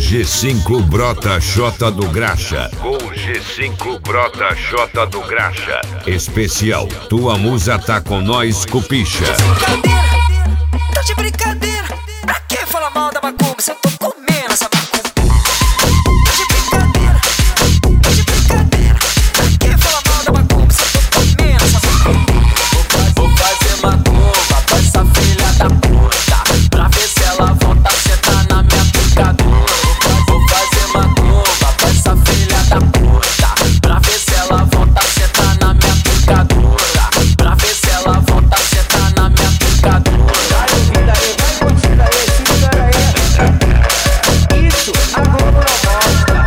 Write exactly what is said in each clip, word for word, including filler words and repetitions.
G cinco brota Xota do Graxa. Gol G cinco brota Xota do Graxa. Especial, tua musa tá com nós, Cupicha. Tá de brincadeira, pra que falar mal da macumba se eu tô comendo essa macumba? Tá de brincadeira, tá de brincadeira, pra que falar mal da macumba se eu tô comendo essa macumba? Vou fazer macumba pra essa filha da puta, pra ver se ela volta a sentar na minha picadura. Vou fazer macumba pra essa filha da puta, pra ver se ela volta a sentar na minha picadura, pra ver se ela volta a sentar na minha picadura. Isso, a Globo não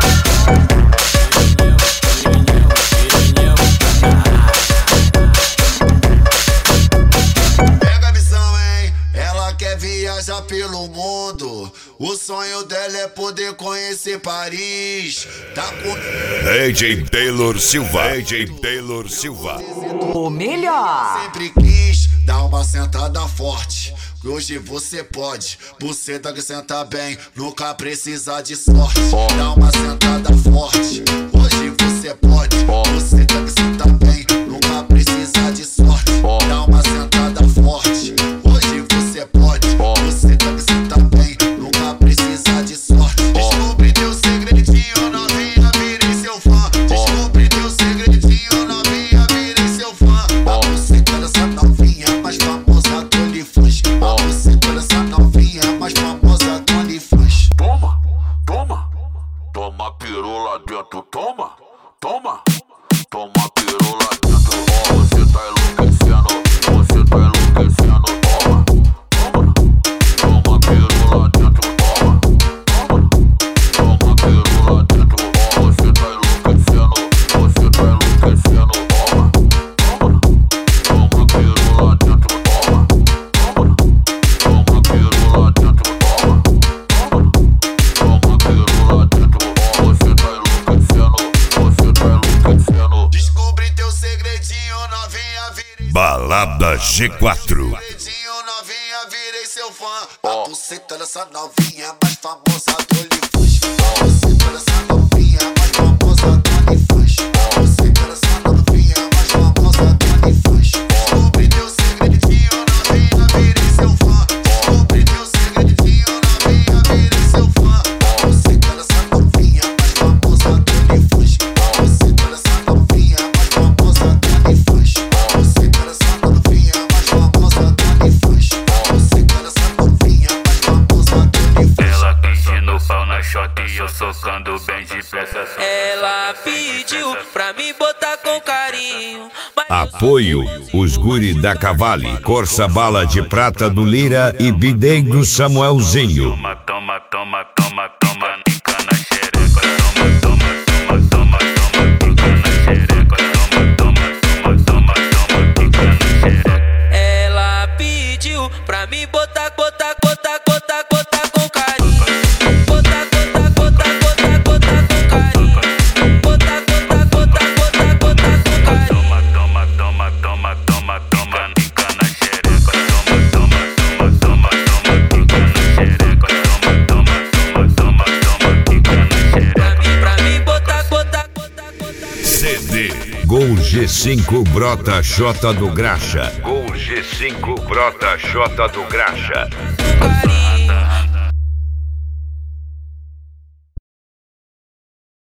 mostra. Pega a visão, hein? Ela quer viajar pelo mundo. O sonho dela é poder conhecer Paris. Tá com... D J Taylor Silva. D J Taylor Silva. O melhor. Sempre quis dar uma sentada forte. Hoje você pode, buceta que senta bem, nunca precisa de sorte. Dá uma sentada forte. Hoje você pode, buceta que senta bem, nunca precisa de sorte. Dá uma sentada forte. Hoje você pode, buceta que senta bem, nunca precisa de sorte. Descobri teu segredinho, novinha, virei seu fã. Descobri teu segredinho, novinha, virei seu fã. A buceta dessa novinha mais famosa do OnlyFans. A buceta dessa novinha mais famosa do OnlyFans. Toma, toma, toma peru lá dentro, toma, toma, toma peru lá dentro. Ó, você tá enlouquecendo, você tá enlouquecendo, toma, toma, toma peru lá dentro, toma, toma, toma peru lá dentro. Ó, você tá enlouquecendo, você tá enlouquecendo, toma, toma, toma peru lá dentro, toma, toma, toma peru lá dentro, toma, toma, toma peru lá dentro. Ó, você tá enlouquecendo, você tá enlouquecendo. Descobri teu segredinho, novinha, virei Balada G quatro. segredinho, novinha, virei seu fã. A buceta dessa novinha mais famosa do OnlyFans. A buceta dessa novinha mais famosa do OnlyFans. A buceta dessa novinha mais famosa do OnlyFans. Descobri teu segredinho, novinha, virei seu fã. Descobri teu segredinho, novinha, virei seu fã. A buceta dessa novinha mais famosa do OnlyFans. A buceta dessa novinha mais famosa do OnlyFans. A buceta dessa novinha mais famosa do OnlyFans. A buceta dessa novinha mais famosa do OnlyFans. Ela pedindo pau na Xota e eu socando bem de peça. Ela pediu pra me botar com carinho, mas Apoio, os guri da Cavale, Corsa Bala de Prata do Lira e Bidei do Samuelzinho. Toma, toma, toma, toma, toma, pica na xereca. Toma, toma, toma, toma, toma, pica na xereca. Toma, toma, toma, toma, toma, pica na xereca. ela pediu pra me botar, botar, botar, botar, botar com carinho. Botar, botar, botar, botar, botar com carinho. Botar, botar, botar, botar, botar com carinho. Toma, toma, toma, toma, toma, toma, pica na xereca. Toma, toma, toma, toma, toma, pica na xereca. Toma, toma, toma, toma, toma, pica na xereca. Pra mim, pra mim, botar, botar, botar, botar. C D Gol G cinco brota Xota do Graxa. Gol G cinco brota Xota do Graxa. Com carinho.